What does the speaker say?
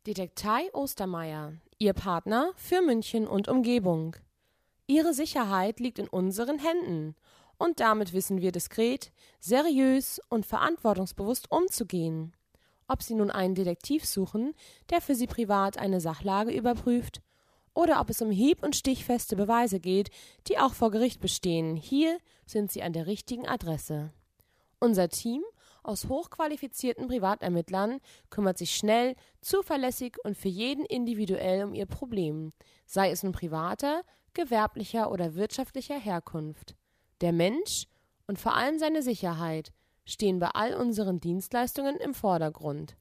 Detektei Ostermeier, Ihr Partner für München und Umgebung. Ihre Sicherheit liegt in unseren Händen und damit wissen wir diskret, seriös und verantwortungsbewusst umzugehen. Ob Sie nun einen Detektiv suchen, der für Sie privat eine Sachlage überprüft, oder ob es um hieb- und stichfeste Beweise geht, die auch vor Gericht bestehen, hier sind Sie an der richtigen Adresse. Unser Team aus hochqualifizierten Privatermittlern kümmert sich schnell, zuverlässig und für jeden individuell um Ihr Problem, sei es nun privater, gewerblicher oder wirtschaftlicher Herkunft. Der Mensch und vor allem seine Sicherheit stehen bei all unseren Dienstleistungen im Vordergrund.